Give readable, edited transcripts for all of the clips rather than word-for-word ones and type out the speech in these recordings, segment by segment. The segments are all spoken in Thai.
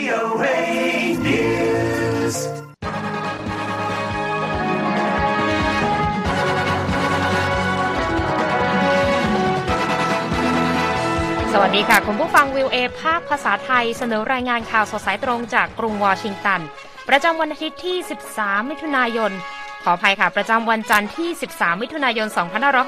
VOA News สวัสดีค่ะคุณผู้ฟัง VOA ภาคภาษาไทยเสนอรายงานข่าวสดสายตรงจากกรุงวอชิงตันประจำวันอาทิตย์ที่13มิถุนายนขออภัยค่ะประจำวันจันทร์ที่13มิถุนายน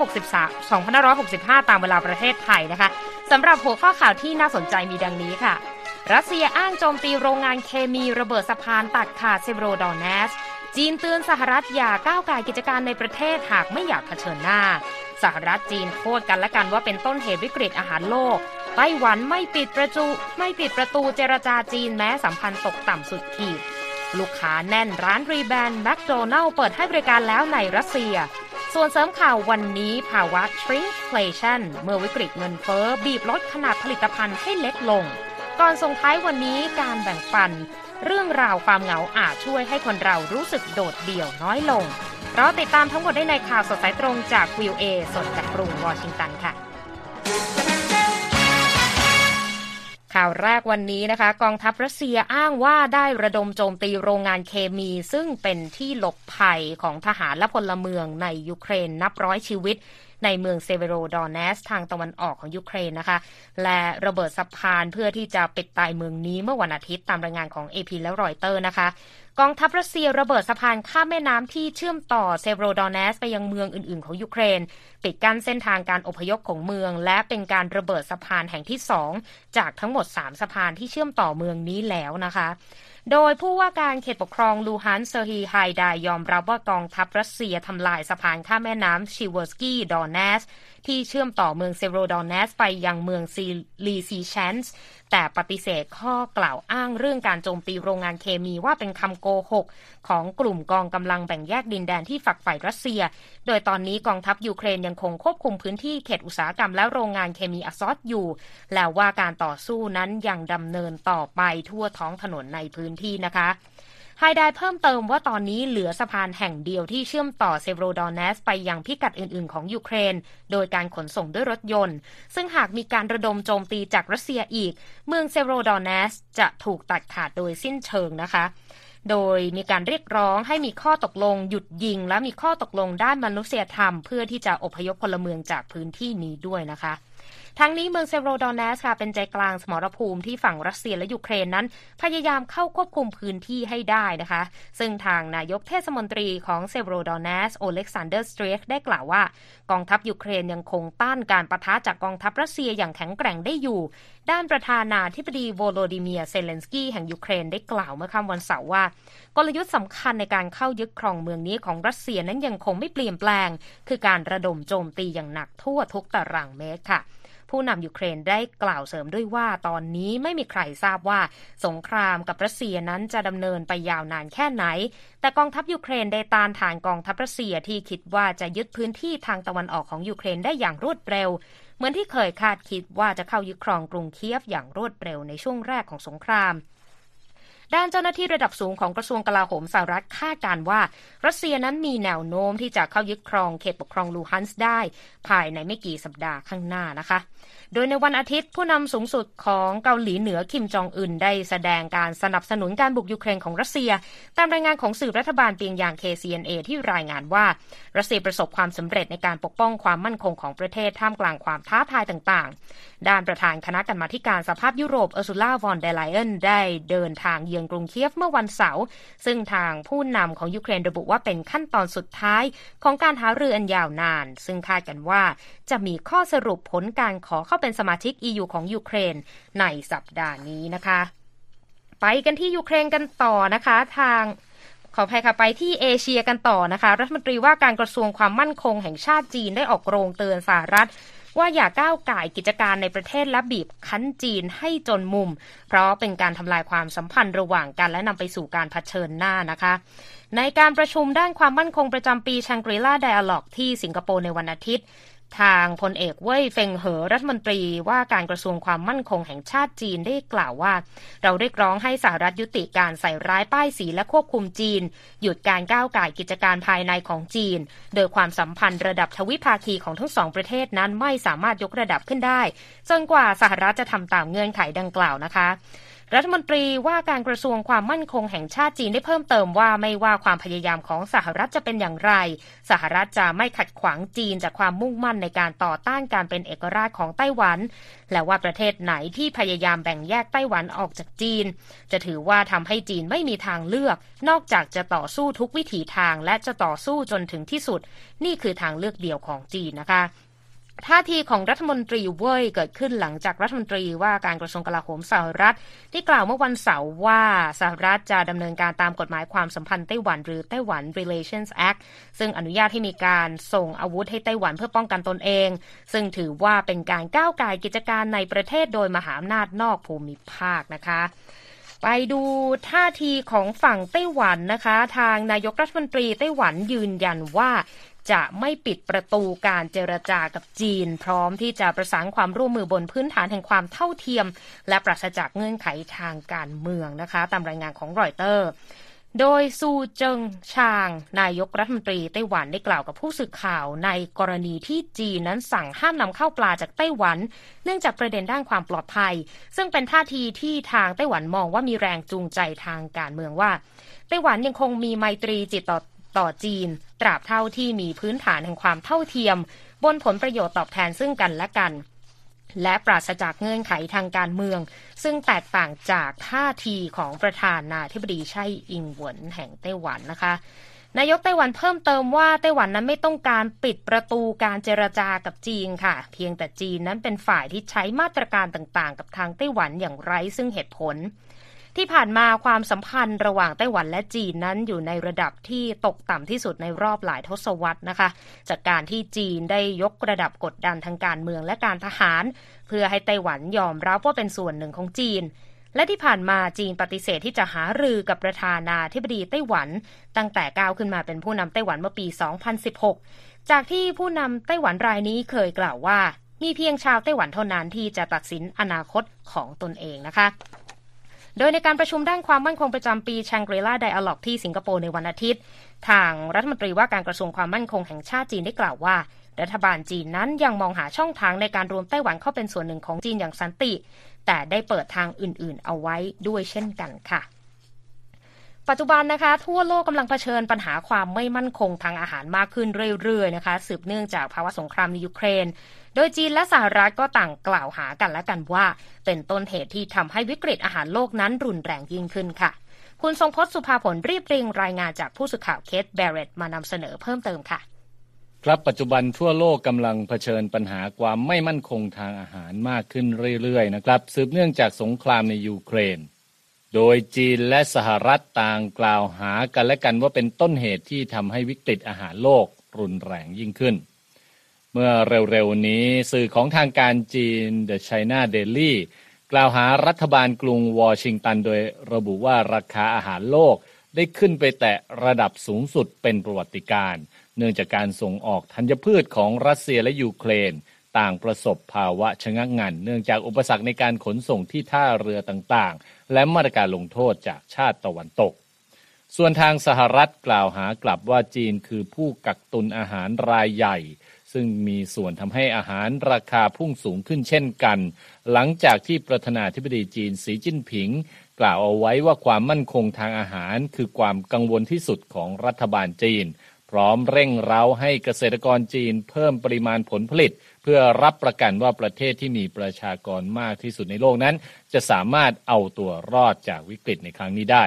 2565ตามเวลาประเทศไทยนะคะสำหรับหัวข้อข่าวที่น่าสนใจมีดังนี้ค่ะรัสเซียอ้างโจมตีโรงงานเคมีระเบิดสะพานตัดขาดเซโวโรดอนเนสจีนเตือนสหรัฐอย่าก้าวก่ายกิจการในประเทศหากไม่อยากเผชิญหน้าสหรัฐจีนโทษกันและกันว่าเป็นต้นเหตุวิกฤตอาหารโลกไต้หวันไม่ปิดประตูเจรจาจีนแม้สัมพันธ์ตกต่ำสุดขีดลูกค้าแน่นร้านรีแบรนด์แมคโดนัลด์เปิดให้บริการแล้วในรัสเซียส่วนเสริมข่าววันนี้ภาวะ shrinkflation เมื่อวิกฤตเงินเฟ้อบีบลดขนาดผลิตภัณฑ์ให้เล็กลงก่อนส่งท้ายวันนี้การแบ่งปันเรื่องราวความเหงาอาจช่วยให้คนเรารู้สึกโดดเดี่ยวน้อยลงเราติดตามทั้งหมดได้ในข่าวสดสายตรงจาก VOA สดจากกรุงวอชิงตันค่ะข่าวแรกวันนี้นะคะกองทัพรัสเซียอ้างว่าได้ระดมโจมตีโรงงานเคมีซึ่งเป็นที่หลบภัยของทหารและพลเมืองในยูเครนนับร้อยชีวิตในเมืองเซเวโรดอนเนสทางตะวันออกของยูเครนนะคะและระเบิดสะพานเพื่อที่จะปิดตายเมืองนี้เมื่อวันอาทิตย์ตามรายงานของ AP และรอยเตอร์นะคะกองทัพรัสเซียระเบิดสะพานข้ามแม่น้ำที่เชื่อมต่อเซเวโรดอนเนสไปยังเมืองอื่นๆของยูเครนปิดกั้นเส้นทางการอพยพของเมืองและเป็นการระเบิดสะพานแห่งที่2จากทั้งหมด3สะพานที่เชื่อมต่อเมืองนี้แล้วนะคะโดยผู้ว่าการเขตปกครองลูฮันเซอร์ฮีไฮดายยอมรับว่ากองทัพรัสเซียทำลายสะพานข้ามแม่น้ำชิเวอร์สกี้ดอนเนสที่เชื่อมต่อเมืองเซเวโรดอนเนสไปยังเมืองลีซีแชนส์แต่ปฏิเสธข้อกล่าวอ้างเรื่องการโจมตีโรงงานเคมีว่าเป็นคำโกหกของกลุ่มกองกำลังแบ่งแยกดินแดนที่ฝักใฝ่รัสเซียโดยตอนนี้กองทัพยูเครนยังคงควบคุมพื้นที่เขตอุตสาหกรรมและโรงงานเคมีอาซอตอยู่แล้วว่าการต่อสู้นั้นยังดำเนินต่อไปทั่วท้องถนนในพื้นที่นะคะไฮไดเพิ่มเติมว่าตอนนี้เหลือสะพานแห่งเดียวที่เชื่อมต่อเซเวโรดอนเนสไปยังพิกัดอื่นๆของยูเครนโดยการขนส่งด้วยรถยนต์ซึ่งหากมีการระดมโจมตีจากรัสเซียอีกเมืองเซเวโรดอนเนสจะถูกตัดขาดโดยสิ้นเชิงนะคะโดยมีการเรียกร้องให้มีข้อตกลงหยุดยิงและมีข้อตกลงด้านมนุษยธรรมเพื่อที่จะอพยพพลเมืองจากพื้นที่นี้ด้วยนะคะทั้งนี้เมืองเซเวโรดอนเนสค่ะเป็นใจกลางสมรภูมิที่ฝั่งรัสเซียและยูเครนนั้นพยายามเข้าควบคุมพื้นที่ให้ได้นะคะซึ่งทางนายกเทศมนตรีของเซเวโรดอนเนสโอเล็กซานเดอร์สเตรคได้กล่าวว่ากองทัพยูเครนยังคงต้านการปะทะจากกองทัพรัสเซียอย่างแข็งแกร่งได้อยู่ด้านประธานาธิบดีโวโลดิเมียร์เซเลนสกี้แห่งยูเครนได้กล่าวเมื่อค่ำวันเสาร์ว่ากลยุทธ์สำคัญในการเข้ายึดครองเมืองนี้ของรัสเซียนั้นยังคงไม่เปลี่ยนแปลงคือการระดมโจมตีอย่างหนักทั่วทุกตารางเมตรค่ะผู้นำยูเครนได้กล่าวเสริมด้วยว่าตอนนี้ไม่มีใครทราบว่าสงครามกับรัสเซียนั้นจะดำเนินไปยาวนานแค่ไหนแต่กองทัพยูเครนได้ต้านทานกองทัพรัสเซียที่คิดว่าจะยึดพื้นที่ทางตะวันออกของยูเครนได้อย่างรวดเร็วเหมือนที่เคยคาดคิดว่าจะเข้ายึดครองกรุงเคียฟอย่างรวดเร็วในช่วงแรกของสงครามด้านเจ้าหน้าที่ระดับสูงของกระทรวงกลาโหมสหรัฐคาดการณ์ว่ารัสเซียนั้นมีแนวโน้มที่จะเข้ายึดครองเขตปกครองลูฮันส์ได้ภายในไม่กี่สัปดาห์ข้างหน้านะคะโดยในวันอาทิตย์ผู้นำสูงสุดของเกาหลีเหนือคิมจองอึนได้แสดงการสนับสนุนการบุกยูเครนของรัสเซียตามรายงานของสื่อรัฐบาลเปียงยาง KCNA ที่รายงานว่ารัสเซียประสบความสำเร็จในการปกป้องความมั่นคงของประเทศท่ามกลางความท้าทายต่างๆด้านประธานคณะกรรมาธิการสหภาพยุโรปเออร์ซูล่าวอนเดอร์ไลเอนได้เดินทางเยือนกรุงเคียฟเมื่อวันเสาร์ซึ่งทางผู้นำของยูเครนระบุว่าเป็นขั้นตอนสุดท้ายของการหารืออันยาวนานซึ่งคาดกันว่าจะมีข้อสรุปผลการขอเข้าเป็นสมาชิก EU ของยูเครนในสัปดาห์นี้นะคะไปกันที่ยูเครนกันต่อนะคะทางขออภัยค่ะไปที่เอเชียกันต่อนะคะรัฐมนตรีว่าการกระทรวงความมั่นคงแห่งชาติจีนได้ออกโรงเตือนสหรัฐว่าอย่าก้าวก่ายกิจการในประเทศและบีบคั้นจีนให้จนมุมเพราะเป็นการทำลายความสัมพันธ์ระหว่างกันและนำไปสู่การเผชิญหน้านะคะในการประชุมด้านความมั่นคงประจำปี Shangri-La Dialogue ที่สิงคโปร์ในวันอาทิตย์ทางพลเอกเว่ยเฟิงเหอรัฐมนตรีว่าการกระทรวงความมั่นคงแห่งชาติจีนได้กล่าวว่าเราเรียกร้องให้สหรัฐยุติการใส่ร้ายป้ายสีและควบคุมจีนหยุดการก้าวก่ายกิจการภายในของจีนโดยความสัมพันธ์ระดับทวิภาคีของทั้งสองประเทศนั้นไม่สามารถยกระดับขึ้นได้จนกว่าสหรัฐจะทำตามเงื่อนไขดังกล่าวนะคะรัฐมนตรีว่าการกระทรวงความมั่นคงแห่งชาติจีนได้เพิ่มเติมว่าไม่ว่าความพยายามของสหรัฐจะเป็นอย่างไรสหรัฐจะไม่ขัดขวางจีนจากความมุ่งมั่นในการต่อต้านการเป็นเอกราชของไต้หวันและว่าประเทศไหนที่พยายามแบ่งแยกไต้หวันออกจากจีนจะถือว่าทำให้จีนไม่มีทางเลือกนอกจากจะต่อสู้ทุกวิถีทางและจะต่อสู้จนถึงที่สุดนี่คือทางเลือกเดียวของจีนนะคะท่าทีของรัฐมนตรีเว่ยเกิดขึ้นหลังจากรัฐมนตรีว่าการกระทรวงกลาโหมสหรัฐที่กล่าวเมื่อวันเสาร์ว่าสหรัฐจะดำเนินการตามกฎหมายความสัมพันธ์ไต้หวันหรือไต้หวัน Relations Act ซึ่งอนุญาตให้มีการส่งอาวุธให้ไต้หวันเพื่อป้องกันตนเองซึ่งถือว่าเป็นการก้าวก่ายกิจการในประเทศโดยมหาอำนาจนอกภูมิภาคนะคะไปดูท่าทีของฝั่งไต้หวันนะคะทางนายกรัฐมนตรีไต้หวันยืนยันว่าจะไม่ปิดประตูการเจรจากับจีนพร้อมที่จะประสานความร่วมมือบนพื้นฐานแห่งความเท่าเทียมและปราศจากเงื่อนไขทางการเมืองนะคะตามรายงานของรอยเตอร์โดยซูเจิงชางนายกรัฐมนตรีไต้หวันได้กล่าวกับผู้สื่อข่าวในกรณีที่จีนนั้นสั่งห้ามนำเข้าปลาจากไต้หวันเนื่องจากประเด็นด้านความปลอดภัยซึ่งเป็นท่าทีที่ทางไต้หวันมองว่ามีแรงจูงใจทางการเมืองว่าไต้หวันยังคงมีไมตรีจิตต่อจีนตราบเท่าที่มีพื้นฐานแห่งความเท่าเทียมบนผลประโยชน์ตอบแทนซึ่งกันและกันและปราศจากเงื่อนไขทางการเมืองซึ่งแตกต่างจากท่าทีของประธานาธิบดีไช่อิงเหวินแห่งไต้หวันนะคะนายกไต้หวันเพิ่มเติมว่าไต้หวันนั้นไม่ต้องการปิดประตูการเจรจากับจีนค่ะเพียงแต่จีนนั้นเป็นฝ่ายที่ใช้มาตรการต่างๆกับทางไต้หวันอย่างไร้ซึ่งเหตุผลที่ผ่านมาความสัมพันธ์ระหว่างไต้หวันและจีนนั้นอยู่ในระดับที่ตกต่ำที่สุดในรอบหลายทศวรรษนะคะจากการที่จีนได้ยกระดับกดดันทางการเมืองและการทหารเพื่อให้ไต้หวันยอมรับว่าเป็นส่วนหนึ่งของจีนและที่ผ่านมาจีนปฏิเสธที่จะหารือกับประธานาธิบดีไต้หวันตั้งแต่ก้าวขึ้นมาเป็นผู้นำไต้หวันเมื่อปี 2016 จากที่ผู้นำไต้หวันรายนี้เคยกล่าวว่ามีเพียงชาวไต้หวันเท่านั้นที่จะตัดสินอนาคตของตนเองนะคะโดยในการประชุมด้านความมั่นคงประจำปี Shangri-La Dialogue ที่สิงคโปร์ในวันอาทิตย์ทางรัฐมนตรีว่าการกระทรวงความมั่นคงแห่งชาติจีนได้กล่าวว่ารัฐบาลจีนนั้นยังมองหาช่องทางในการรวมไต้หวันเข้าเป็นส่วนหนึ่งของจีนอย่างสันติแต่ได้เปิดทางอื่นๆเอาไว้ด้วยเช่นกันค่ะปัจจุบันนะคะทั่วโลกกำลังเผชิญปัญหาความไม่มั่นคงทางอาหารมากขึ้นเรื่อยๆนะคะสืบเนื่องจากภาวะสงครามในยูเครนโดยจีนและสหรัฐก็ต่างกล่าวหากันและกันว่าเป็นต้นเหตุที่ทำให้วิกฤตอาหารโลกนั้นรุนแรงยิ่งขึ้นค่ะคุณทรงพจน์สุภาผลรีบเรียงรายงานจากผู้สื่อข่าวเคทแบร์เรตมานำเสนอเพิ่มเติมค่ะครับปัจจุบันทั่วโลกกำลังเผชิญปัญหาความไม่มั่นคงทางอาหารมากขึ้นเรื่อยๆนะครับสืบเนื่องจากสงครามในยูเครนโดยจีนและสหรัฐต่างกล่าวหากันและกันว่าเป็นต้นเหตุที่ทำให้วิกฤตอาหารโลกรุนแรงยิ่งขึ้นเมื่อเร็วๆนี้สื่อของทางการจีน The China Daily กล่าวหารัฐบาลกรุงวอชิงตันโดยระบุว่าราคาอาหารโลกได้ขึ้นไปแตะระดับสูงสุดเป็นประวัติการณ์เนื่องจากการส่งออกธัญพืชของรัสเซียและยูเครนต่างประสบภาวะชะงักงันเนื่องจากอุปสรรคในการขนส่งที่ท่าเรือต่างๆและมาตรการลงโทษจากชาติตะวันตกส่วนทางสหรัฐกล่าวหากลับว่าจีนคือผู้กักตุนอาหารรายใหญ่ซึ่งมีส่วนทำให้อาหารราคาพุ่งสูงขึ้นเช่นกันหลังจากที่ประธานาธิบดีจีนสีจิ้นผิงกล่าวเอาไว้ว่าความมั่นคงทางอาหารคือความกังวลที่สุดของรัฐบาลจีนพร้อมเร่งเร้าให้เกษตรกรจีนเพิ่มปริมาณผลผลิตเพื่อรับประกันว่าประเทศที่มีประชากรมากที่สุดในโลกนั้นจะสามารถเอาตัวรอดจากวิกฤตในครั้งนี้ได้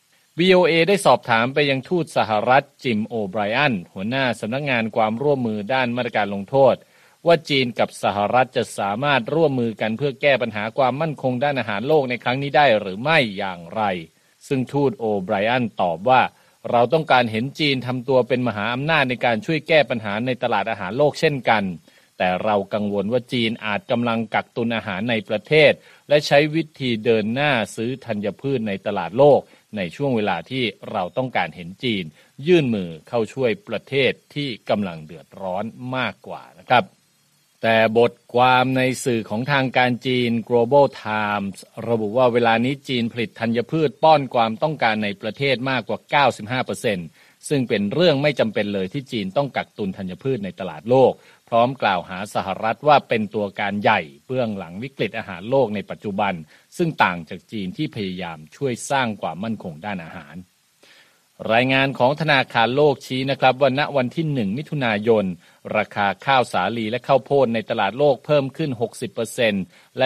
VOA ได้สอบถามไปยังทูตสหรัฐจิมโอไบรอันหัวหน้าสำนักงานความร่วมมือด้านมาตรการลงโทษว่าจีนกับสหรัฐจะสามารถร่วมมือกันเพื่อแก้ปัญหาความมั่นคงด้านอาหารโลกในครั้งนี้ได้หรือไม่อย่างไรซึ่งทูตโอไบรอันตอบว่าเราต้องการเห็นจีนทำตัวเป็นมหาอำนาจในการช่วยแก้ปัญหาในตลาดอาหารโลกเช่นกันแต่เรากังวลว่าจีนอาจกำลังกักตุนอาหารในประเทศและใช้วิธีเดินหน้าซื้อธัญพืชในตลาดโลกในช่วงเวลาที่เราต้องการเห็นจีนยื่นมือเข้าช่วยประเทศที่กำลังเดือดร้อนมากกว่านะครับแต่บทความในสื่อของทางการจีน Global Times ระบุว่าเวลานี้จีนผลิตธัญพืชป้อนความต้องการในประเทศมากกว่า 95% ซึ่งเป็นเรื่องไม่จำเป็นเลยที่จีนต้องกักตุนธัญพืชในตลาดโลกพร้อมกล่าวหาสหรัฐว่าเป็นตัวการใหญ่เบื้องหลังวิกฤตอาหารโลกในปัจจุบันซึ่งต่างจากจีนที่พยายามช่วยสร้างความมั่นคงด้านอาหารรายงานของธนาคารโลกชี้นะครับว่าณวันที่1มิถุนายนราคาข้าวสาลีและข้าวโพดในตลาดโลกเพิ่มขึ้น 60% และ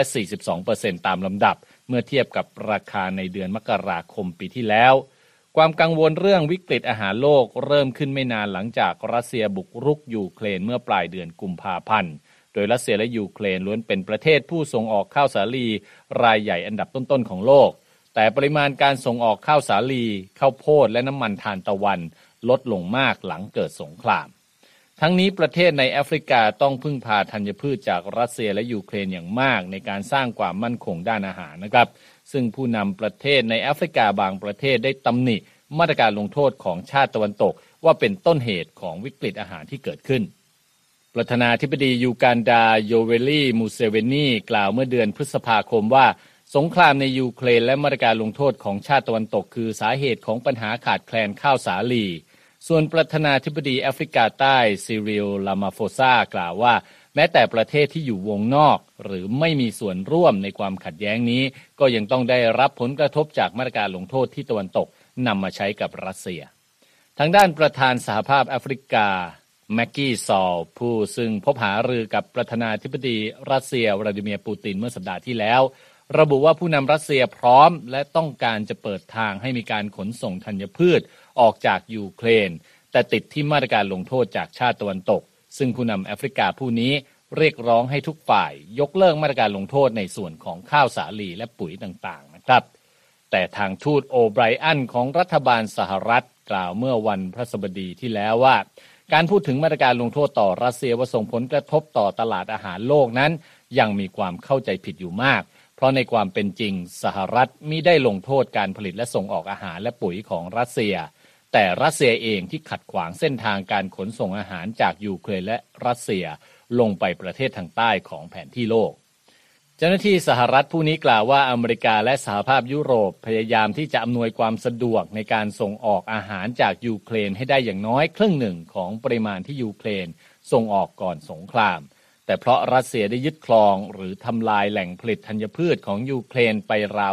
42% ตามลำดับเมื่อเทียบกับราคาในเดือนมกราคมปีที่แล้วความกังวลเรื่องวิกฤตอาหารโลกเริ่มขึ้นไม่นานหลังจากรัสเซียบุกรุกยูเครนเมื่อปลายเดือนกุมภาพันธ์โดยรัสเซียและยูเครนล้วนเป็นประเทศผู้ส่งออกข้าวสาลีรายใหญ่อันดับต้นๆของโลกแต่ปริมาณการส่งออกข้าวสาลีข้าวโพดและน้ำมันทานตะวันลดลงมากหลังเกิดสงครามทั้งนี้ประเทศในแอฟริกาต้องพึ่งพาธัญพืชจากรัสเซียและยูเครนอย่างมากในการสร้างความมั่นคงด้านอาหารนะครับซึ่งผู้นำประเทศในแอฟริกาบางประเทศได้ตำหนิมาตรการลงโทษของชาติตะวันตกว่าเป็นต้นเหตุของวิกฤตอาหารที่เกิดขึ้นประธานาธิบดียูกันดาโยเวลี มูเซเวนีกล่าวเมื่อเดือนพฤษภาคมว่าสงครามในยูเครนและมาตรการลงโทษของชาติตะวันตกคือสาเหตุของปัญหาขาดแคลนข้าวสาลีส่วนประธานาธิบดีแอฟริกาใต้ซิริล ลามาโฟซากล่าวว่าแม้แต่ประเทศที่อยู่วงนอกหรือไม่มีส่วนร่วมในความขัดแย้งนี้ก็ยังต้องได้รับผลกระทบจากมาตรการลงโทษที่ตะวันตกนำมาใช้กับรัสเซียทางด้านประธานสหภาพแอฟริกาแม็กกี้ซอลผู้ซึ่งพบหารือกับประธานาธิบดีรัสเซียวลาดิเมียร์ปูตินเมื่อสัปดาห์ที่แล้วระบุว่าผู้นำรัสเซียพร้อมและต้องการจะเปิดทางให้มีการขนส่งธัญพืชออกจากยูเครนแต่ติดที่มาตรการลงโทษจากชาติตะวันตกซึ่งผู้นำแอฟริกาผู้นี้เรียกร้องให้ทุกฝ่ายยกเลิกมาตรการลงโทษในส่วนของข้าวสาลีและปุ๋ยต่างๆนะครับแต่ทางทูตโอไบรอันของรัฐบาลสหรัฐกล่าวเมื่อวันพฤหัสบดีที่แล้วว่าการพูดถึงมาตรการลงโทษต่อรัสเซียว่าส่งผลกระทบต่อตลาดอาหารโลกนั้นยังมีความเข้าใจผิดอยู่มากเพราะในความเป็นจริงสหรัฐมิได้ลงโทษการผลิตและส่งออกอาหารและปุ๋ยของรัสเซียแต่รัสเซียเองที่ขัดขวางเส้นทางการขนส่งอาหารจากยูเครนและรัสเซียลงไปประเทศทางใต้ของแผนที่โลกเจ้าหน้าที่สหรัฐผู้นี้กล่าวว่าอเมริกาและสหภาพยุโรปพยายามที่จะอำนวยความสะดวกในการส่งออกอาหารจากยูเครนให้ได้อย่างน้อยครึ่งหนึ่งของปริมาณที่ยูเครนส่งออกก่อนสงครามแต่เพราะรัสเซียได้ยึดครองหรือทำลายแหล่งผลิตธัญพืชของยูเครนไปราว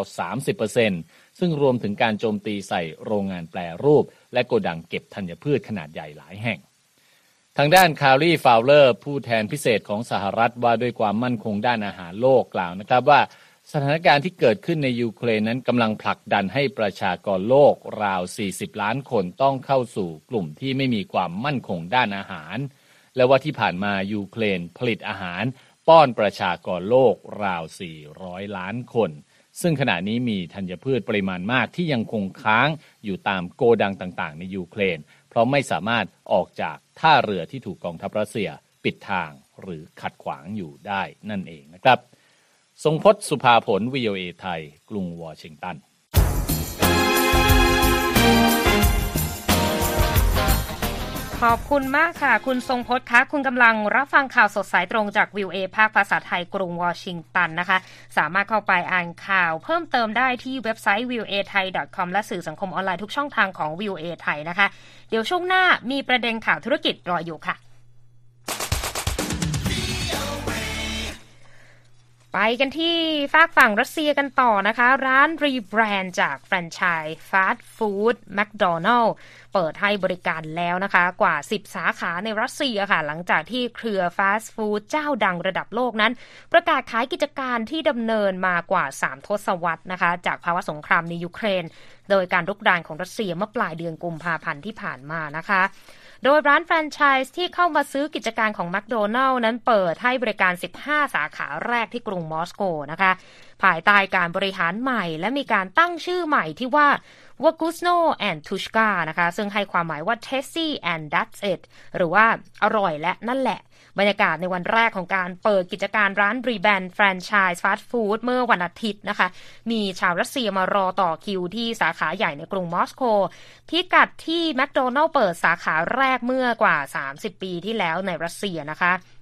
30% ซึ่งรวมถึงการโจมตีใส่โรงงานแปรรูปและโกดังเก็บธัญพืชขนาดใหญ่หลายแห่งทางด้านคารีฟาวเลอร์ผู้แทนพิเศษของสหรัฐว่าด้วยความมั่นคงด้านอาหารโลกกล่าวนะครับว่าสถานการณ์ที่เกิดขึ้นในยูเครนนั้นกำลังผลักดันให้ประชากรโลกราว40ล้านคนต้องเข้าสู่กลุ่มที่ไม่มีความมั่นคงด้านอาหารและว่าที่ผ่านมายูเครนผลิตอาหารป้อนประชากรโลกราว400ล้านคนซึ่งขณะนี้มีธัญพืชปริมาณมากที่ยังคงค้างอยู่ตามโกดังต่างๆในยูเครนเพราะไม่สามารถออกจากท่าเรือที่ถูกกองทัพรัสเซียปิดทางหรือขัดขวางอยู่ได้นั่นเองนะครับทรงพจน์ สุภาผล VOA ไทยกรุงวอชิงตันขอบคุณมากค่ะคุณทรงพจน์คะคุณกำลังรับฟังข่าวสดสายตรงจาก VOA ภาคภาษาไทยกรุงวอชิงตันนะคะสามารถเข้าไปอ่านข่าวเพิ่มเติมได้ที่เว็บไซต์ voathai.com และสื่อสังคมออนไลน์ทุกช่องทางของ VOA ไทยนะคะเดี๋ยวช่วงหน้ามีประเด็นข่าวธุรกิจรออยู่ค่ะไปกันที่ฝากฝั่งรัสเซียกันต่อนะคะร้านรีแบรนด์จากแฟรนไชส์ฟาสต์ฟู้ดแมคโดนัลด์เปิดให้บริการแล้วนะคะกว่า10สาขาในรัสเซียค่ะหลังจากที่เครือฟาสต์ฟู้ดเจ้าดังระดับโลกนั้นประกาศขายกิจการที่ดำเนินมากว่า3ทศวรรษนะคะจากภาวะสงครามในยูเครนโดยการรุกรานของรัสเซียเมื่อปลายเดือนกุมภาพันธ์ที่ผ่านมานะคะโดยร้านแฟรนไชส์ที่เข้ามาซื้อกิจการของแมคโดนัลด์นั้นเปิดให้บริการ15สาขาแรกที่กรุงมอสโกนะคะภายใต้การบริหารใหม่และมีการตั้งชื่อใหม่ที่ว่า Vkusno and Tushka นะคะซึ่งให้ความหมายว่า Tasty and That's it หรือว่าอร่อยและนั่นแหละบรรยากาศในวันแรกของการเปิดกิจการร้านรีแบรนด์แฟรนไชส์ฟาสต์ฟู้ดเมื่อวันอาทิตย์นะคะมีชาวรัสเซียมารอต่อคิวที่สาขาใหญ่ในกรุงมอสโกพิกัดที่แมคโดนัลด์เปิดสาขาแรกเมื่อกว่า30ปีที่แล้วในรัสเซียนะคะ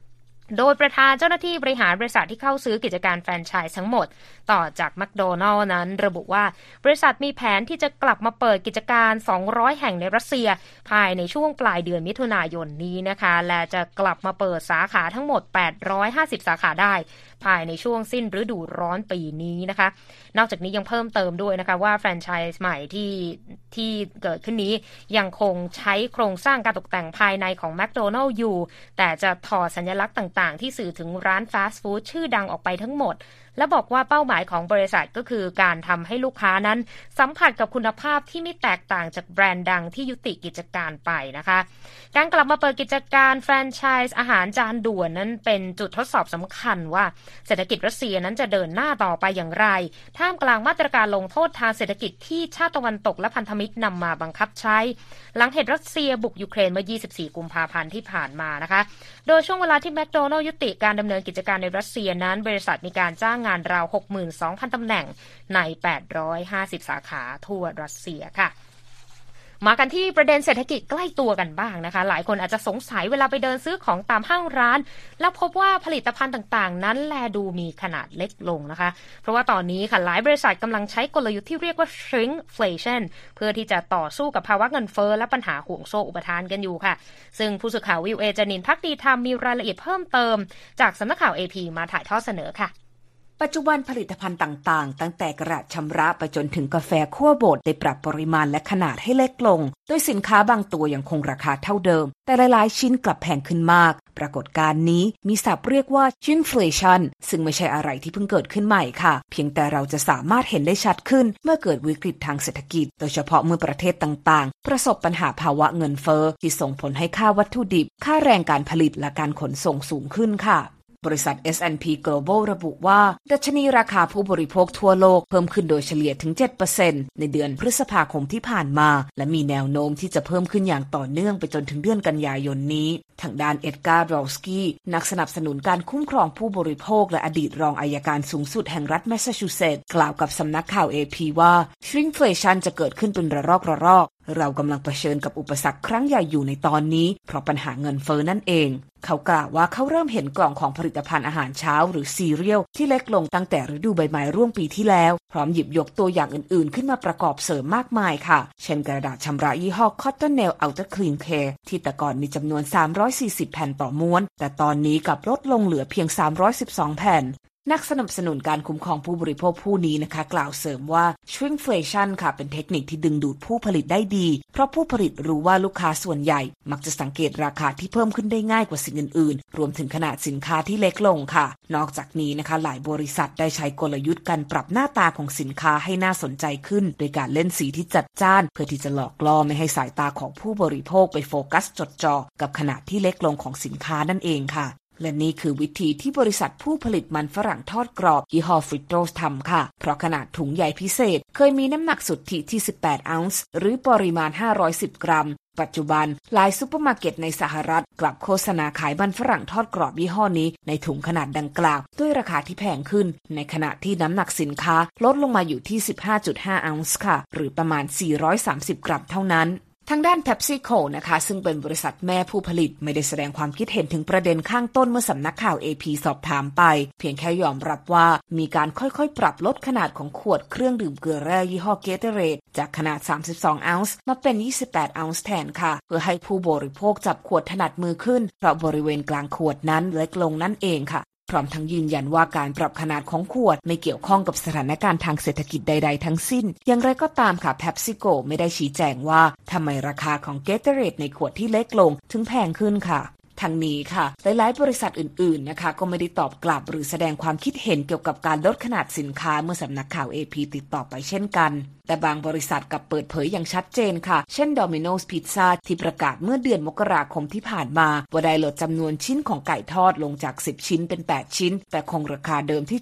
โดยประธานเจ้าหน้าที่บริหารบริษัทที่เข้าซื้อกิจการแฟรนไชส์ทั้งหมดต่อจากแมคโดนัลด์นั้นระบุว่าบริษัทมีแผนที่จะกลับมาเปิดกิจการ200แห่งในรัสเซียภายในช่วงปลายเดือนมิถุนายนนี้นะคะและจะกลับมาเปิดสาขาทั้งหมด850สาขาได้ภายในช่วงสิ้นฤดูร้อนปีนี้นะคะนอกจากนี้ยังเพิ่มเติมด้วยนะคะว่าแฟรนไชส์ใหม่ที่เกิดขึ้นนี้ยังคงใช้โครงสร้างการตกแต่งภายในของแมคโดนัลด์อยู่แต่จะถอดสัญลักษณ์ต่างๆที่สื่อถึงร้านฟาสต์ฟู้ดชื่อดังออกไปทั้งหมดและบอกว่าเป้าหมายของบริษัทก็คือการทำให้ลูกค้านั้นสัมผัสกับคุณภาพที่ไม่แตกต่างจากแบรนด์ดังที่ยุติกิจการไปนะคะการกลับมาเปิดกิจการแฟรนไชส์อาหารจานด่วนนั้นเป็นจุดทดสอบสำคัญว่าเศรษฐกิจรัสเซียนั้นจะเดินหน้าต่อไปอย่างไรท่ามกลางมาตรการลงโทษทางเศรษฐกิจที่ชาติตะวันตกและพันธมิตรนำมาบังคับใช้หลังเหตุรัสเซียบุกยูเครนเมื่อ24กุมภาพันธ์ที่ผ่านมานะคะโดยช่วงเวลาที่แมคโดนัลด์ยุติการดำเนินกิจการในรัสเซียนั้นบริษัทมีการจ้างงานราว 62,000 ตำแหน่งใน850สาขาทั่วรัสเซียค่ะมากันที่ประเด็นเศรษฐกิจใกล้ตัวกันบ้างนะคะหลายคนอาจจะสงสัยเวลาไปเดินซื้อของตามห้างร้านแล้วพบว่าผลิตภัณฑ์ต่างๆนั้นแลดูมีขนาดเล็กลงนะคะเพราะว่าตอนนี้ค่ะหลายบริษัทกำลังใช้กลยุทธ์ที่เรียกว่า shrinkflation เพื่อที่จะต่อสู้กับภาวะเงินเฟ้อและปัญหาห่วงโซ่อุปทานกันอยู่ค่ะซึ่งผู้สื่อข่าววิวเอจนินภักดีธรรมมีรายละเอียดเพิ่มเติมจากสำนักข่าว AP มาถ่ายทอดเสนอค่ะปัจจุบันผลิตภัณฑ์ต่างๆตั้งแต่กระดาษชำระไปจนถึงกาแฟคั่วบดได้ปรับปริมาณและขนาดให้เล็กลงโดยสินค้าบางตัวยังคงราคาเท่าเดิมแต่หลายๆชิ้นกลับแพงขึ้นมากปรากฏการณ์นี้มีศัพท์เรียกว่า shrinkflation ซึ่งไม่ใช่อะไรที่เพิ่งเกิดขึ้นใหม่ค่ะเพียงแต่เราจะสามารถเห็นได้ชัดขึ้นเมื่อเกิดวิกฤตทางเศรษฐกิจโดยเฉพาะเมื่อประเทศต่างๆประสบปัญหาภาวะเงินเฟ้อที่ส่งผลให้ค่าวัตถุดิบค่าแรงการผลิตและการขนส่งสูงขึ้นค่ะบริษัท S&P Global ระบุว่าดัชนีราคาผู้บริโภคทั่วโลกเพิ่มขึ้นโดยเฉลี่ยถึง 7% ในเดือนพฤษภาคมที่ผ่านมาและมีแนวโน้มที่จะเพิ่มขึ้นอย่างต่อเนื่องไปจนถึงเดือนกันยายนนี้ทางด้านเอ็ดการ์ ดรอลสกี้นักสนับสนุนการคุ้มครองผู้บริโภคและอดีตรองอัยการสูงสุดแห่งรัฐแมสซาชูเซตส์กล่าวกับสำนักข่าว AP ว่า shrinkflation จะเกิดขึ้นเป็นระลอกเรากำลังเผชิญกับอุปสรรคครั้งใหญ่อยู่ในตอนนี้เพราะปัญหาเงินเฟ้อนั่นเองเขากล่าวว่าเขาเริ่มเห็นกล่องของผลิตภัณฑ์อาหารเช้าหรือซีเรียลที่เล็กลงตั้งแต่ฤดูใบไม้ร่วงปีที่แล้วพร้อมหยิบยกตัวอย่างอื่นๆขึ้นมาประกอบเสริมมากมายค่ะเช่นกระดาษชำระยี่ห้อ Cotton Nail Ultra Clean Care ที่แต่ก่อนมีจำนวน340แผ่นต่อม้วนแต่ตอนนี้กลับลดลงเหลือเพียง312แผ่นนักสนับสนุนการคุ้มครองผู้บริโภคผู้นี้นะคะกล่าวเสริมว่า shrinkflation ค่ะเป็นเทคนิคที่ดึงดูดผู้ผลิตได้ดีเพราะผู้ผลิตรู้ว่าลูกค้าส่วนใหญ่มักจะสังเกตราคาที่เพิ่มขึ้นได้ง่ายกว่าสิ่งอื่นๆรวมถึงขนาดสินค้าที่เล็กลงค่ะนอกจากนี้นะคะหลายบริษัทได้ใช้กลยุทธ์การปรับหน้าตาของสินค้าให้น่าสนใจขึ้นโดยการเล่นสีที่จัดจ้านเพื่อที่จะหลอกล่อไม่ให้สายตาของผู้บริโภคไปโฟกัสจดจ่อกับขนาดที่เล็กลงของสินค้านั่นเองค่ะและนี่คือวิธีที่บริษัทผู้ผลิตมันฝรั่งทอดกรอบยี่ห้อฟริโตสทำค่ะเพราะขนาดถุงใหญ่พิเศษเคยมีน้ำหนักสุทธิที่18ออนซ์หรือปริมาณ510กรัมปัจจุบันหลายซุปเปอร์มาร์เก็ตในสหรัฐกลับโฆษณาขายมันฝรั่งทอดกรอบยี่ห้อนี้ในถุงขนาดดังกล่าวด้วยราคาที่แพงขึ้นในขณะที่น้ำหนักสินค้าลดลงมาอยู่ที่ 15.5 ออนซ์ค่ะหรือประมาณ430กรัมเท่านั้นทางด้าน PepsiCo นะคะซึ่งเป็นบริษัทแม่ผู้ผลิตไม่ได้แสดงความคิดเห็นถึงประเด็นข้างต้นเมื่อสำนักข่าว AP สอบถามไปเพียงแค่ยอมรับว่ามีการค่อยๆปรับลดขนาดของขวดเครื่องดื่มเกลือแร่ยี่ห้อ Gatorade จากขนาด32ออนซ์มาเป็น28ออนซ์แทนค่ะเพื่อให้ผู้บริโภคจับขวดถนัดมือขึ้นเพราะบริเวณกลางขวดนั้นเล็กลงนั่นเองค่ะพร้อมทั้งยืนยันว่าการปรับขนาดของขวดไม่เกี่ยวข้องกับสถานการณ์ทางเศรษฐกิจใดๆทั้งสิ้นอย่างไรก็ตามค่ะ PepsiCo ไม่ได้ชี้แจงว่าทำไมราคาของ Gatorade ในขวดที่เล็กลงถึงแพงขึ้นค่ะทั้งนี้ค่ะหลายๆบริษัทอื่นๆนะคะก็ไม่ได้ตอบกลับหรือแสดงความคิดเห็นเกี่ยวกับการลดขนาดสินค้าเมื่อสำนักข่าว AP ติดต่อไปเช่นกันแต่บางบริษัทกลับเปิดเผยอย่างชัดเจนค่ะเช่น Domino's Pizza ที่ประกาศเมื่อเดือนมกราคมที่ผ่านมาว่าได้ลดจำนวนชิ้นของไก่ทอดลงจาก10ชิ้นเป็น8ชิ้นแต่คงราคาเดิมที่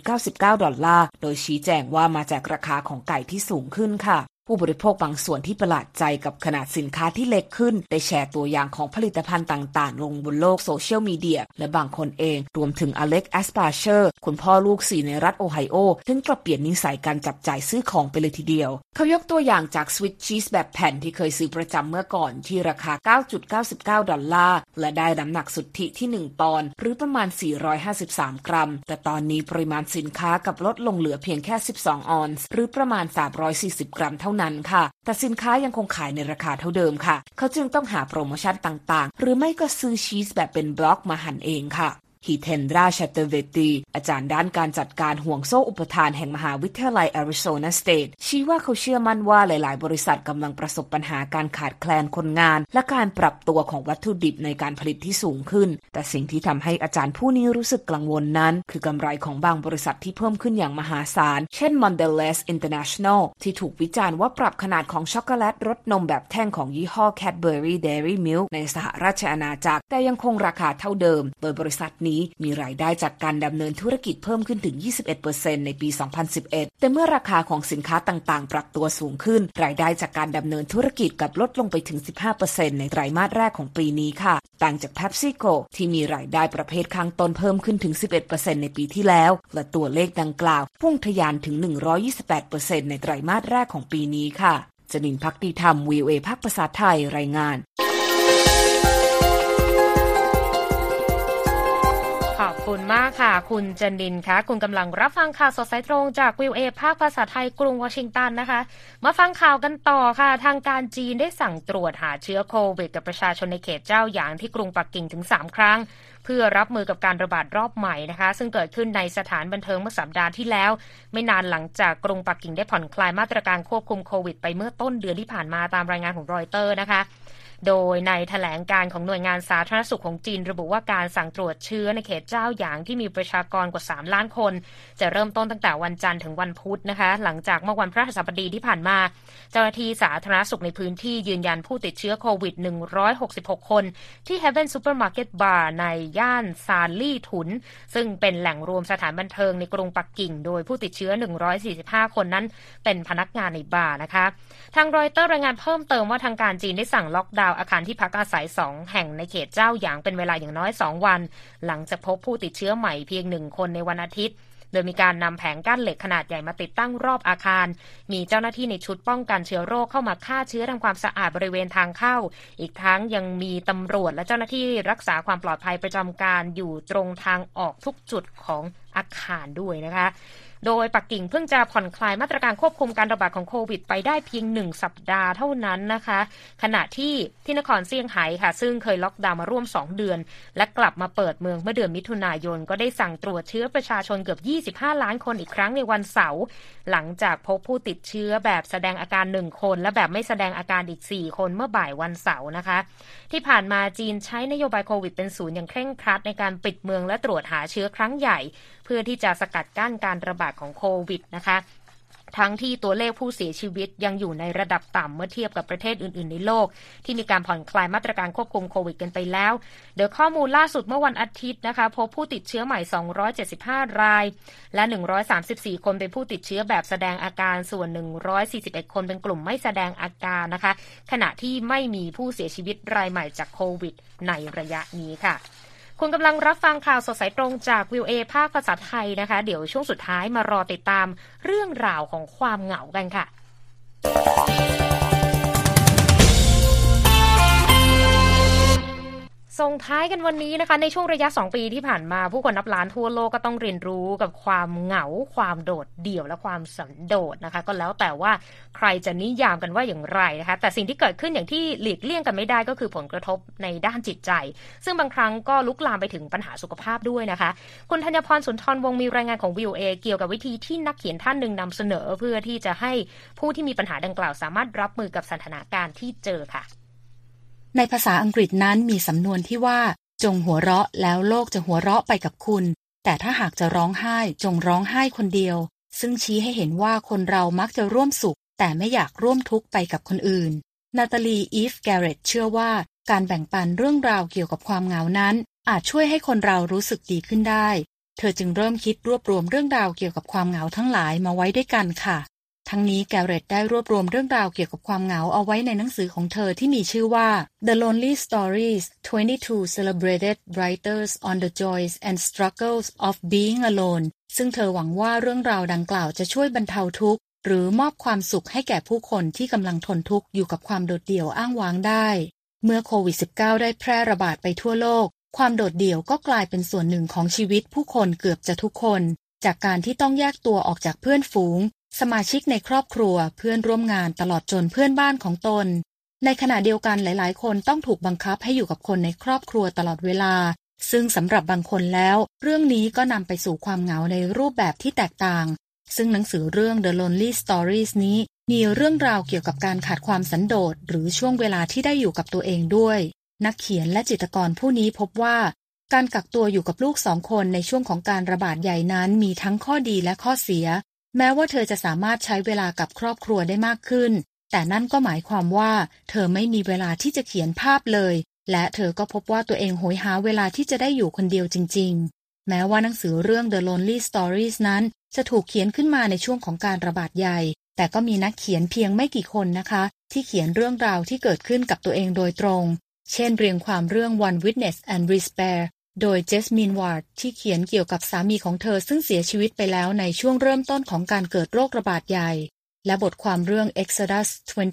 $7.99 โดยชี้แจงว่ามาจากราคาของไก่ที่สูงขึ้นค่ะผู้บริโภคบางส่วนที่ประหลาดใจกับขนาดสินค้าที่เล็กขึ้นได้แชร์ตัวอย่างของผลิตภัณฑ์ต่างๆลงบนโลกโซเชียลมีเดียและบางคนเองรวมถึงอเล็กซ์ แอสปาเชอร์คุณพ่อลูก4ในรัฐโอไฮโอถึงกลับเปลี่ยนนิสัยการจับจ่ายซื้อของไปเลยทีเดียวเดียวเขายกตัวอย่างจากสวิตชีสแบบแผ่นที่เคยซื้อประจำเมื่อก่อนที่ราคา $9.99 และได้น้ำหนักสุทธิที่1ปอนด์หรือประมาณ453กรัมแต่ตอนนี้ปริมาณสินค้ากับลดลงเหลือเพียงแค่12ออนซ์หรือประมาณ340กรัมเท่านั้นค่ะแต่สินค้ายังคงขายในราคาเท่าเดิมค่ะเขาจึงต้องหาโปรโมชั่นต่างๆหรือไม่ก็ซื้อชีสแบบเป็นบล็อกมาหั่นเองค่ะฮิเทนดราชัตเตเวตีอาจารย์ด้านการจัดการห่วงโซ่อุปทานแห่งมหาวิทยาลัยแอริโซนาสเตทชี้ว่าเขาเชื่อมั่นว่าหลายๆบริษัทกำลังประสบปัญหาการขาดแคลนคนงานและการปรับตัวของวัตถุดิบในการผลิตที่สูงขึ้นแต่สิ่งที่ทำให้อาจารย์ผู้นี้รู้สึกกังวลนั้นคือกำไรของบางบริษัทที่เพิ่มขึ้นอย่างมหาศาลเช่น Mondelez International ที่ถูกวิจารณ์ว่าปรับขนาดของช็อกโกแลตรสนมแบบแท่งของยี่ห้อ Cadbury Dairy Milk ในสหราชอาณาจักรแต่ยังคงราคาเท่าเดิมโดยบริษัทนี้มีรายได้จากการดำเนินธุรกิจเพิ่มขึ้นถึง 21% ในปี 2011 แต่เมื่อราคาของสินค้าต่างๆปรับตัวสูงขึ้นรายได้จากการดำเนินธุรกิจกลับลดลงไปถึง 15% ในไตรมาสแรกของปีนี้ค่ะต่างจาก PepsiCo ที่มีรายได้ประเภทข้างต้นเพิ่มขึ้นถึง 11% ในปีที่แล้วและตัวเลขดังกล่าวพุ่งทะยานถึง 128% ในไตรมาสแรกของปีนี้ค่ะจนินทร์ ภักดีธรรม VOA ภาคภาษาไทยรายงานขอบคุณมากค่ะคุณจันดินคะคุณกำลังรับฟังข่าวสดสายตรงจาก VOA ภาคภาษาไทยกรุงวอชิงตันนะคะมาฟังข่าวกันต่อค่ะทางการจีนได้สั่งตรวจหาเชื้อโควิดกับประชาชนในเขตเจ้าหยางที่กรุงปักกิ่งถึง3ครั้งเพื่อรับมือกับการระบาดรอบใหม่นะคะซึ่งเกิดขึ้นในสถานบันเทิงเมื่อสัปดาห์ที่แล้วไม่นานหลังจากกรุงปักกิ่งได้ผ่อนคลายมาตรการควบคุมโควิดไปเมื่อต้นเดือนที่ผ่านมาตามรายงานของรอยเตอร์นะคะโดยในแถลงการของหน่วยงานสาธารณสุขของจีนระบุว่าการสั่งตรวจเชื้อในเขตเจ้าหยางที่มีประชากรกว่า3ล้านคนจะเริ่มต้นตั้งแต่วันจันทร์ถึงวันพุธนะคะหลังจากเมื่อวันพฤหัสบดีที่ผ่านมาเจ้าหน้าที่สาธารณสุขในพื้นที่ยืนยันผู้ติดเชื้อโควิด166คนที่ Heaven Supermarket Bar ในย่านซานลี่ถุนซึ่งเป็นแหล่งรวมสถานบันเทิงในกรุงปักกิ่งโดยผู้ติดเชื้อ145คนนั้นเป็นพนักงานในบาร์นะคะทางรอยเตอร์รายงานเพิ่มเติมว่าทางการจีนได้สั่งล็อกดาวน์อาคารที่พักอาศัย2แห่งในเขตเจ้าหยางเป็นเวลาอย่างน้อย2วันหลังจากพบผู้ติดเชื้อใหม่เพียง1คนในวันอาทิตย์โดยมีการนำแผงกั้นเหล็กขนาดใหญ่มาติดตั้งรอบอาคารมีเจ้าหน้าที่ในชุดป้องกันเชื้อโรคเข้ามาฆ่าเชื้อทำความสะอาดบริเวณทางเข้าอีกทั้งยังมีตำรวจและเจ้าหน้าที่รักษาความปลอดภัยประจำการอยู่ตรงทางออกทุกจุดของอาคารด้วยนะคะโดยปักกิ่งเพิ่งจะผ่อนคลายมาตรการควบคุมการระบาดของโควิดไปได้เพียง1สัปดาห์เท่านั้นนะคะขณะที่นครเซี่ยงไฮ้ค่ะซึ่งเคยล็อกดาวน์มาร่วม2เดือนและกลับมาเปิดเมืองเมื่อเดือนมิถุนายนก็ได้สั่งตรวจเชื้อประชาชนเกือบ25ล้านคนอีกครั้งในวันเสาร์หลังจากพบผู้ติดเชื้อแบบแสดงอาการ1คนและแบบไม่แสดงอาการอีก4คนเมื่อบ่ายวันเสาร์นะคะที่ผ่านมาจีนใช้นโยบายโควิดเป็นศูนย์อย่างเคร่งครัดในการปิดเมืองและตรวจหาเชื้อครั้งใหญ่เพื่อที่จะสกัดกั้นการระบาดของโควิดนะคะทั้งที่ตัวเลขผู้เสียชีวิตยังอยู่ในระดับต่ำเมื่อเทียบกับประเทศอื่นๆในโลกที่มีการผ่อนคลายมาตรการควบคุมโควิดกันไปแล้วโดยข้อมูลล่าสุดเมื่อวันอาทิตย์นะคะพบผู้ติดเชื้อใหม่275รายและ134คนเป็นผู้ติดเชื้อแบบแสดงอาการส่วน141คนเป็นกลุ่มไม่แสดงอาการนะคะขณะที่ไม่มีผู้เสียชีวิตรายใหม่จากโควิดในระยะนี้ค่ะคุณกำลังรับฟังข่าวสดสายตรงจาก VOA ภาคภาษาไทยนะคะเดี๋ยวช่วงสุดท้ายมารอติดตามเรื่องราวของความเหงากันค่ะส่งท้ายกันวันนี้นะคะในช่วงระยะ2ปีที่ผ่านมาผู้คนนับล้านทั่วโลกก็ต้องเรียนรู้กับความเหงาความโดดเดี่ยวและความสันโดษนะคะก็แล้วแต่ว่าใครจะนิยามกันว่าอย่างไรนะคะแต่สิ่งที่เกิดขึ้นอย่างที่หลีกเลี่ยงกันไม่ได้ก็คือผลกระทบในด้านจิตใจซึ่งบางครั้งก็ลุกลามไปถึงปัญหาสุขภาพด้วยนะคะคุณธัญพรสุนทรวงศ์มีรายงานของ VOA เกี่ยวกับวิธีที่นักเขียนท่านหนึ่งนำเสนอเพื่อที่จะให้ผู้ที่มีปัญหาดังกล่าวสามารถรับมือกับสถานการณ์ที่เจอค่ะในภาษาอังกฤษนั้นมีสำนวนที่ว่าจงหัวเราะแล้วโลกจะหัวเราะไปกับคุณแต่ถ้าหากจะร้องไห้จงร้องไห้คนเดียวซึ่งชี้ให้เห็นว่าคนเรามักจะร่วมสุขแต่ไม่อยากร่วมทุกข์ไปกับคนอื่นนาตาลีอีฟแกเรตเชื่อว่าการแบ่งปันเรื่องราวเกี่ยวกับความเหงานั้นอาจช่วยให้คนเรารู้สึกดีขึ้นได้เธอจึงเริ่มคิดรวบรวมเรื่องราวเกี่ยวกับความเหงาทั้งหลายมาไว้ด้วยกันค่ะทั้งนี้แกเรตได้รวบรวมเรื่องราวเกี่ยวกับความเหงาเอาไว้ในหนังสือของเธอที่มีชื่อว่า The Lonely Stories 22 Celebrated Writers on the Joys and Struggles of Being Alone ซึ่งเธอหวังว่าเรื่องราวดังกล่าวจะช่วยบรรเทาทุกข์หรือมอบความสุขให้แก่ผู้คนที่กำลังทนทุกข์อยู่กับความโดดเดี่ยวอ้างว้างได้เมื่อโควิด -19 ได้แพร่ระบาดไปทั่วโลกความโดดเดี่ยวก็กลายเป็นส่วนหนึ่งของชีวิตผู้คนเกือบจะทุกคนจากการที่ต้องแยกตัวออกจากเพื่อนฝูงสมาชิกในครอบครัวเพื่อนร่วมงานตลอดจนเพื่อนบ้านของตนในขณะเดียวกันหลายๆคนต้องถูกบังคับให้อยู่กับคนในครอบครัวตลอดเวลาซึ่งสำหรับบางคนแล้วเรื่องนี้ก็นำไปสู่ความเหงาในรูปแบบที่แตกต่างซึ่งหนังสือเรื่อง The Lonely Stories นี้มีเรื่องราวเกี่ยวกับการขาดความสันโดษหรือช่วงเวลาที่ได้อยู่กับตัวเองด้วยนักเขียนและจิตรกรผู้นี้พบว่าการกักตัวอยู่กับลูก2 คนในช่วงของการระบาดใหญ่นั้นมีทั้งข้อดีและข้อเสียแม้ว่าเธอจะสามารถใช้เวลากับครอบครัวได้มากขึ้นแต่นั่นก็หมายความว่าเธอไม่มีเวลาที่จะเขียนภาพเลยและเธอก็พบว่าตัวเองโหยหาเวลาที่จะได้อยู่คนเดียวจริงๆแม้ว่าหนังสือเรื่อง The Lonely Stories นั้นจะถูกเขียนขึ้นมาในช่วงของการระบาดใหญ่แต่ก็มีนักเขียนเพียงไม่กี่คนนะคะที่เขียนเรื่องราวที่เกิดขึ้นกับตัวเองโดยตรงเช่นเรียงความเรื่อง One Witness and Despair โดยเจสมินวาร์ดที่เขียนเกี่ยวกับสามีของเธอซึ่งเสียชีวิตไปแล้วในช่วงเริ่มต้นของการเกิดโรคระบาดใหญ่และบทความเรื่อง Exodus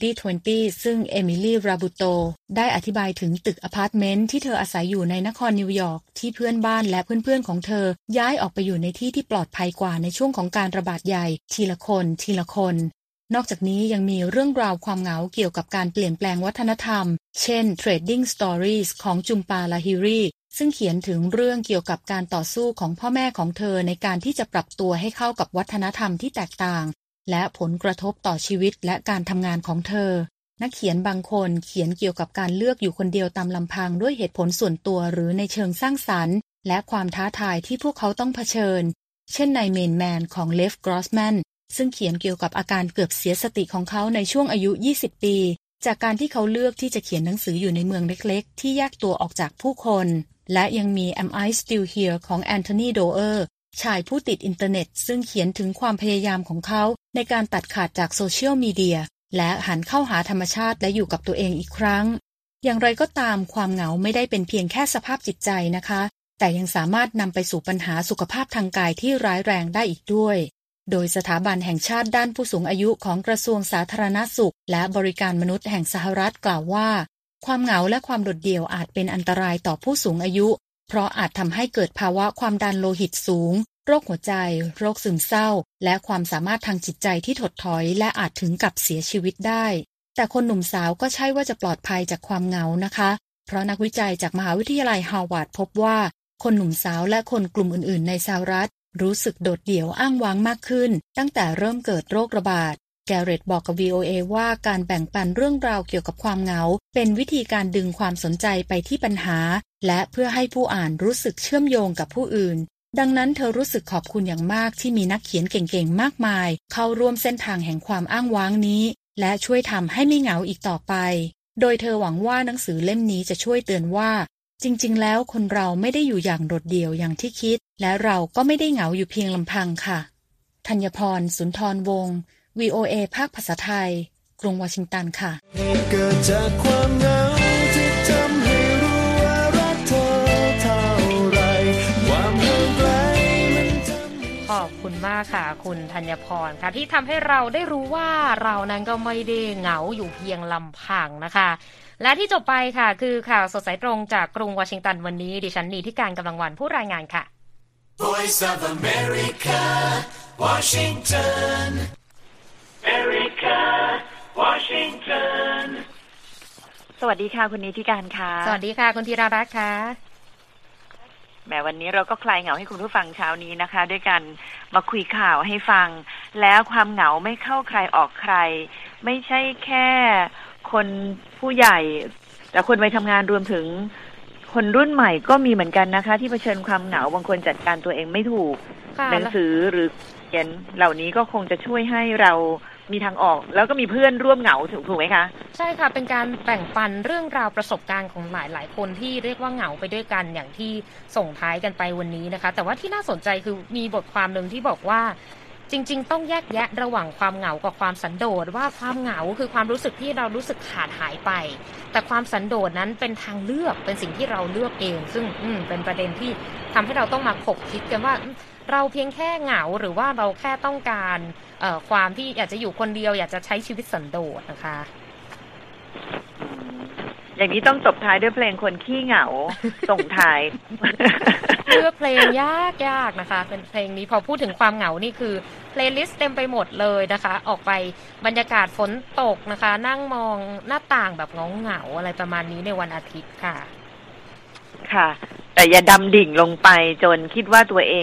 2020 ซึ่งเอมิลี่ ราบูโตได้อธิบายถึงตึกอพาร์ตเมนต์ที่เธออาศัยอยู่ในนครนิวยอร์กที่เพื่อนบ้านและเพื่อนๆของเธอย้ายออกไปอยู่ในที่ที่ปลอดภัยกว่าในช่วงของการระบาดใหญ่ทีละคนนอกจากนี้ยังมีเรื่องราวความเหงาเกี่ยวกับการเปลี่ยนแปลงวัฒนธรรมเช่น Trading Stories ของจุมปา ลาฮิรีซึ่งเขียนถึงเรื่องเกี่ยวกับการต่อสู้ของพ่อแม่ของเธอในการที่จะปรับตัวให้เข้ากับวัฒนธรรมที่แตกต่างและผลกระทบต่อชีวิตและการทำงานของเธอนักเขียนบางคนเขียนเกี่ยวกับการเลือกอยู่คนเดียวตามลำพังด้วยเหตุผลส่วนตัวหรือในเชิงสร้างสรรค์และความท้าทายที่พวกเขาต้องเผชิญเช่นในเมนแมนของเลฟ กรอสแมนซึ่งเขียนเกี่ยวกับอาการเกือบเสียสติของเขาในช่วงอายุ 20 ปีจากการที่เขาเลือกที่จะเขียนหนังสืออยู่ในเมืองเล็กๆที่แยกตัวออกจากผู้คนและยังมี Am I Still Here ของแอนโทนี โดเออร์ชายผู้ติดอินเทอร์เน็ตซึ่งเขียนถึงความพยายามของเขาในการตัดขาดจากโซเชียลมีเดียและหันเข้าหาธรรมชาติและอยู่กับตัวเองอีกครั้งอย่างไรก็ตามความเหงาไม่ได้เป็นเพียงแค่สภาพจิตใจนะคะแต่ยังสามารถนำไปสู่ปัญหาสุขภาพทางกายที่ร้ายแรงได้อีกด้วยโดยสถาบันแห่งชาติด้านผู้สูงอายุของกระทรวงสาธารณสุขและบริการมนุษย์แห่งสหรัฐกล่าวว่าความเหงาและความโดดเดี่ยวอาจเป็นอันตรายต่อผู้สูงอายุเพราะอาจทำให้เกิดภาวะความดันโลหิตสูงโรคหัวใจโรคซึมเศร้าและความสามารถทางจิตใจที่ถดถอยและอาจถึงกับเสียชีวิตได้แต่คนหนุ่มสาวก็ใช่ว่าจะปลอดภัยจากความเหงานะคะเพราะนักวิจัยจากมหาวิทยาลัยฮาร์วาร์ดพบว่าคนหนุ่มสาวและคนกลุ่มอื่นๆในสหรัฐรู้สึกโดดเดี่ยวอ้างว้างมากขึ้นตั้งแต่เริ่มเกิดโรคระบาดแกเรตบอกกับ VOA ว่าการแบ่งปันเรื่องราวเกี่ยวกับความเหงาเป็นวิธีการดึงความสนใจไปที่ปัญหาและเพื่อให้ผู้อ่านรู้สึกเชื่อมโยงกับผู้อื่นดังนั้นเธอรู้สึกขอบคุณอย่างมากที่มีนักเขียนเก่งๆมากมายเข้าร่วมเส้นทางแห่งความอ้างว้างนี้และช่วยทำให้ไม่เหงาอีกต่อไปโดยเธอหวังว่าหนังสือเล่มนี้จะช่วยเตือนว่าจริงๆแล้วคนเราไม่ได้อยู่อย่างโดดเดี่ยวอย่างที่คิดและเราก็ไม่ได้เหงาอยู่เพียงลำพังค่ะธัญพร สุนทรวงศ์ VOA ภาคภาษาไทยกรุงวอชิงตันค่ะเกิดจากความเหงาที่ทำให้รู้ว่ารักเธอเท่าไรความห่างไกลมันทำขอบคุณมากค่ะคุณธัญพรค่ะที่ทำให้เราได้รู้ว่าเรานั้นก็ไม่ได้เหงาอยู่เพียงลำพังนะคะและที่จบไปค่ะคือข่าวสดสายตรงจากกรุงวอชิงตันวันนี้ดิฉันนีธิการกำลังวันผู้รายงานค่ะ Voice of America Washington America Washington สวัสดีค่ะคุณนิติการค่ะสวัสดีค่ะคุณธีรารัตน์ค่ะแหมวันนี้เราก็คลายเหงาให้คุณผู้ฟังเช้านี้นะคะด้วยกันมาคุยข่าวให้ฟังแล้วความเหงาไม่เข้าใครออกใครไม่ใช่แค่คนผู้ใหญ่แต่คนวัยทำงานรวมถึงคนรุ่นใหม่ก็มีเหมือนกันนะคะที่เผชิญความเหงาบางคนจัดการตัวเองไม่ถูกหนังสือหรือเขียนเหล่านี้ก็คงจะช่วยให้เรามีทางออกแล้วก็มีเพื่อนร่วมเหงาถูกไหมคะใช่ค่ะเป็นการแบ่งปันเรื่องราวประสบการณ์ของหลายๆคนที่เรียกว่าเหงาไปด้วยกันอย่างที่ส่งท้ายกันไปวันนี้นะคะแต่ว่าที่น่าสนใจคือมีบทความนึงที่บอกว่าจริงๆต้องแยกแยะระหว่างความเหงากับความสันโดษว่าความเหงาคือความรู้สึกที่เรารู้สึกขาดหายไปแต่ความสันโดษนั้นเป็นทางเลือกเป็นสิ่งที่เราเลือกเองซึ่งเป็นประเด็นที่ทำให้เราต้องมาคบคิดกันว่าเราเพียงแค่เหงาหรือว่าเราแค่ต้องการความที่อยากจะอยู่คนเดียวอยากจะใช้ชีวิตสันโดษนะคะอย่างนี้ต้องจบท้ายด้วยเพลงคนขี้เหงา ส่งท้ายเลือกเพลงยากนะคะเป็นเพลงนี้พอพูดถึงความเหงานี่คือเพลย์ลิสต์เต็มไปหมดเลยนะคะออกไปบรรยากาศฝนตกนะคะนั่งมองหน้าต่างแบบเหงาอะไรประมาณนี้ในวันอาทิตย์ค่ะค่ะแต่อย่าดำดิ่งลงไปจนคิดว่าตัวเอง